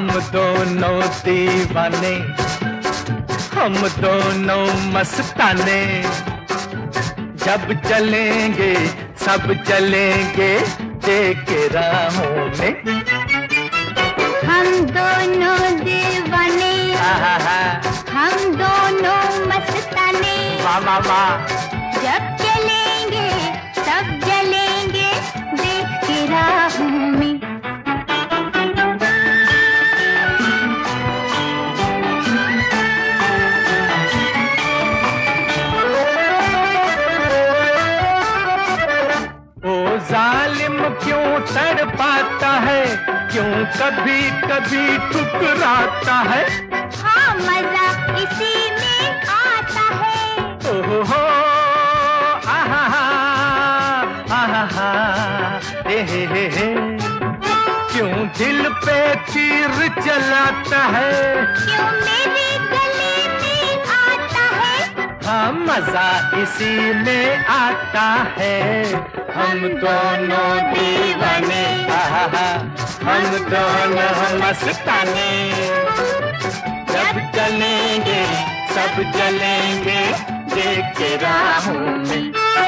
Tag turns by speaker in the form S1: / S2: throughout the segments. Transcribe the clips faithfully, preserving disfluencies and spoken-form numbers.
S1: हम दोनों दीवाने, हम दोनों मस्ताने, जब चलेंगे सब चलेंगे देख राहों में।
S2: हम दोनों दीवाने, हम दोनों मस्ताने,
S1: वाह वाह वाह,
S2: जब चलेंगे सब चलेंगे देख राहों में।
S1: जालिम क्यों तड़पाता है, क्यों कभी कभी ठुकराता है।
S2: हाँ मजा इसी में आता है।
S1: ओहो हो आहा आहा हे हे हे हे, क्यों दिल पे तीर चलाता है,
S2: क्यों मेरे गले में आता है।
S1: हाँ मजा इसी में आता है। हम दोनों दीवाने, हम दोनों मस्ताने, जब चलेंगे सब चलेंगे देख राहों में।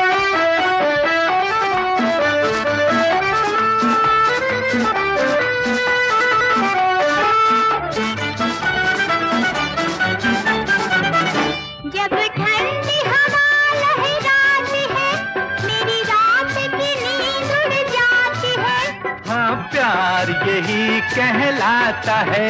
S2: जब ठंडी हवा लहराती है, मेरी रात की नींद उड़ जाती है।
S1: हाँ प्यार यही कहलाता है।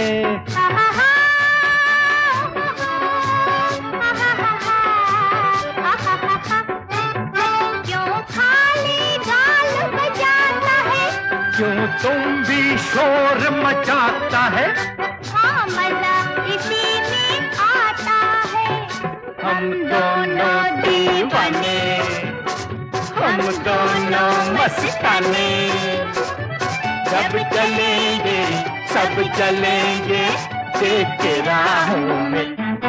S2: क्यों खाली गाल बजाता है,
S1: क्यों तुम भी शोर मचाता है।
S2: हाँ मजा इसी में आता है।
S1: हम दोनों दीवाने, हम दोनों मस्ताने, जब चलेंगे सब चलेंगे देख राहों में।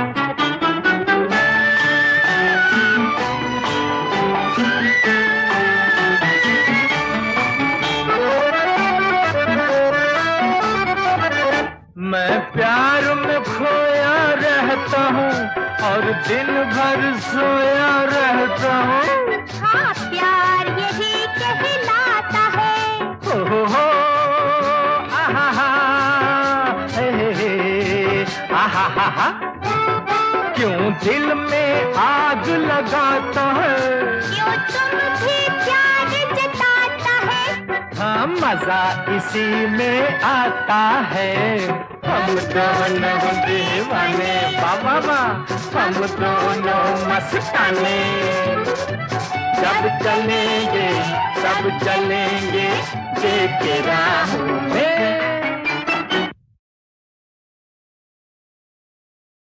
S1: मैं प्यार में खोया रहता हूँ और दिन भर सोया रहता हूँ।
S2: हाँ प्यार यही कहलाता है।
S1: हो हो आहा हा हे हे आहा हा हा, क्यों दिल में आग लगाता है,
S2: क्यों तुम भी प्यार जताता है।
S1: हाँ मजा इसी में आता है। हम दोनों दीवाने, बाबा बा, हम दोनों मस्ताने, जब चलेंगे सब चलेंगे देख राहों